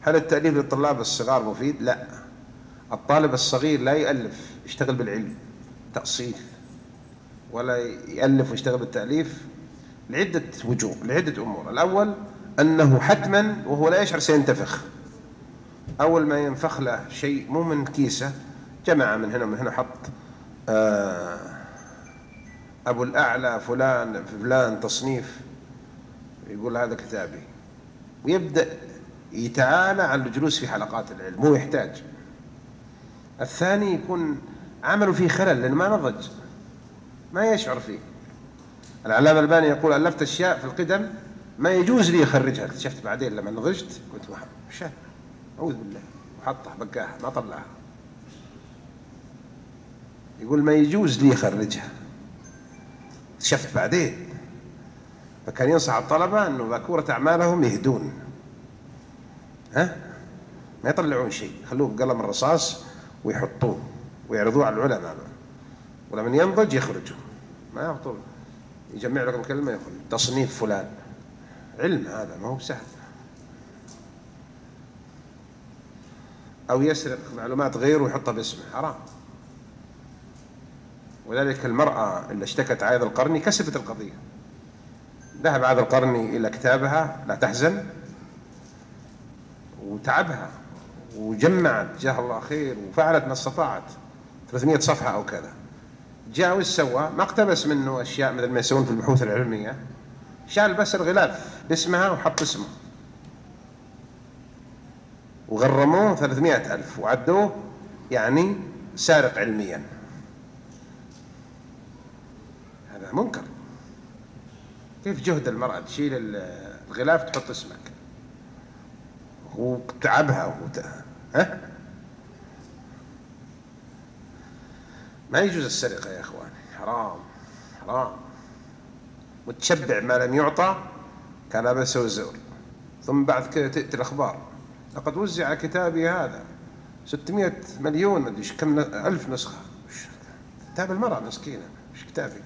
هل التأليف للطلاب الصغار مفيد؟ لا. الطالب الصغير لا يؤلف، يشتغل بالعلم تأصيل، ولا يألف ويشتغل بالتأليف لعدة وجوه، لعدة أمور. الأول أنه حتما وهو لا يشعر سينتفخ. أول ما ينفخ له شيء مو من كيسه، جمع من هنا ومن هنا، حط أبو الأعلى فلان فلان تصنيف، يقول هذا كتابي، ويبدأ يتعالى عن الجلوس في حلقات العلم، هو يحتاج. الثاني يكون عمله فيه خلل لأنه ما نضج، ما يشعر فيه. العلامة الباني يقول ألفت أشياء في القدم ما يجوز لي أخرجها، اكتشفت بعدين لما نضجت قلت وش هذا؟ أعوذ بالله، وحطها بقاها ما طلعها. يقول ما يجوز لي أخرجها، اكتشفت بعدين. فكان ينصح الطلبة أنه باكورة أعمالهم يهدون، ما يطلعون شيء، خلوه بقلم الرصاص ويحطوه ويعرضوه على العلماء، ولما ينضج يخرجوا، ما يعطون يجمع لكم كلمة يقول تصنيف فلان. علم هذا ما هو سهل. أو يسرق معلومات غيره ويحطها باسمه، حرام. ولذلك المرأة اللي اشتكت عايض القرني كسبت القضية. ذهب عايض القرني إلى كتابها لا تحزن، وتعبها وجمعت جزاها الله خير وفعلت ما استطاعت 300 صفحة أو كذا. جاء وش سوى؟ ما اقتبس منه أشياء مثل ما يسوون في البحوث العلمية، شال بس الغلاف باسمها وحط اسمه، وغرموه 300,000 وعدوه يعني سارق علميا. هذا منكر. كيف جهد المرأة تشيل الغلاف تحط اسمك وتعبها ما يجوز السرقة يا اخواني، حرام حرام. وتشبع ما لم يعطى كان بس وزور. ثم بعد كده تأتي الأخبار لقد وزع كتابي هذا 600 مليون ما ادري كم ألف نسخة. كتاب المرأة مسكينة، مش كتابي.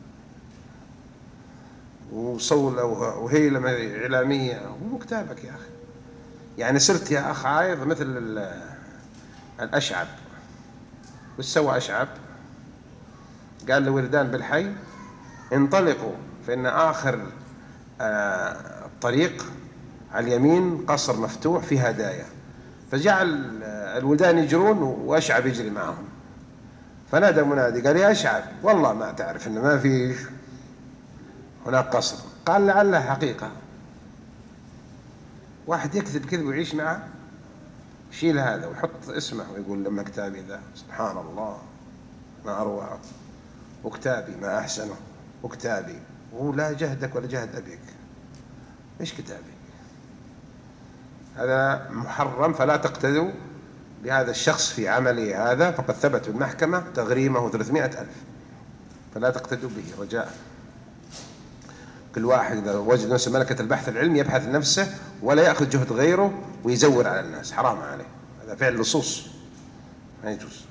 وصولة وهيلة إعلامية، ومو كتابك يا أخي. يعني صرت يا أخ عايض مثل الأشعب. وش سوى أشعب؟ قال لوردان بالحي انطلقوا فإن آخر الطريق على اليمين قصر مفتوح في هدايا. فجعل الولدان يجرون وأشعب يجري معهم. فنادى منادي قال يا أشعب والله ما تعرف إن ما في هناك قصر. قال لعله حقيقة. واحد يكذب كذب ويعيش معه، شيل هذا ويحط اسمه ويقول لما كتابي ذا. سبحان الله، ما أروعه، وكتابي ما أحسنه، وكتابي ولا جهدك ولا جهد أبيك. إيش كتابي؟ هذا محرم. فلا تقتدوا بهذا الشخص في عمله هذا، فقد ثبت في المحكمة تغريمه 300,000. فلا تقتدوا به رجاء. كل واحد إذا وجد نفسه ملكة البحث العلمي يبحث نفسه ولا يأخذ جهد غيره ويزور على الناس، حرام عليه. هذا فعل لصوص ما يجوز.